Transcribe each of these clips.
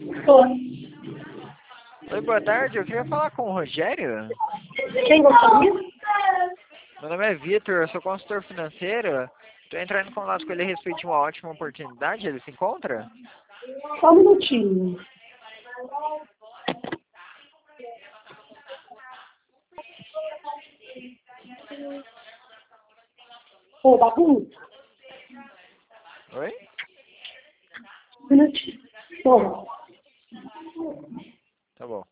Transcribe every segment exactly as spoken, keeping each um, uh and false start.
Oi. Oi, boa tarde. Eu queria falar com o Rogério. Quem gostaria? Meu nome é Vitor, eu sou consultor financeiro. Estou entrando em contato com ele a respeito de uma ótima oportunidade. Ele se encontra? Só um minutinho. Ô, bagunça. Oi? Um minutinho. Bom, Tá bom.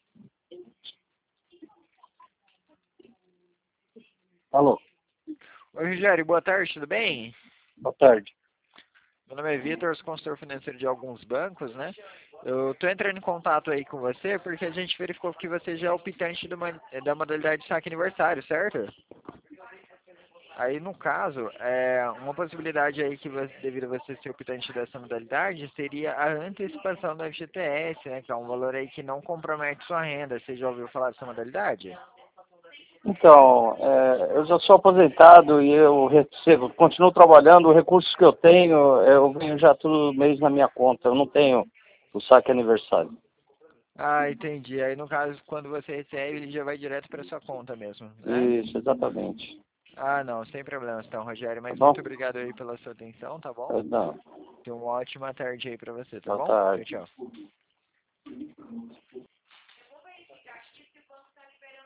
Alô, Oi, Rogério, boa tarde, tudo bem? boa tarde. Meu nome é Vitor, eu sou consultor financeiro de alguns bancos, né? Eu estou entrando em contato aí com você porque a gente verificou que você já é optante do ma- da modalidade saque aniversário, certo? Aí, no caso, é, uma possibilidade aí que você, devido a você ser optante dessa modalidade, seria a antecipação do F G T S, né? Que é um valor aí que não compromete sua renda. Você já ouviu falar dessa modalidade? Então, é, eu já sou aposentado e eu recebo, continuo trabalhando, os recursos que eu tenho, eu ganho já todo mês na minha conta, eu não tenho o saque aniversário. Ah, entendi. Aí, no caso, quando você recebe, ele já vai direto para sua conta mesmo, né? Isso, exatamente. Ah, não, sem problemas, então, Rogério. Tá Mas bom? muito obrigado aí pela sua atenção, tá bom? Não, Tenha uma ótima tarde aí para você, tá boa bom? Tchau, tarde. tchau.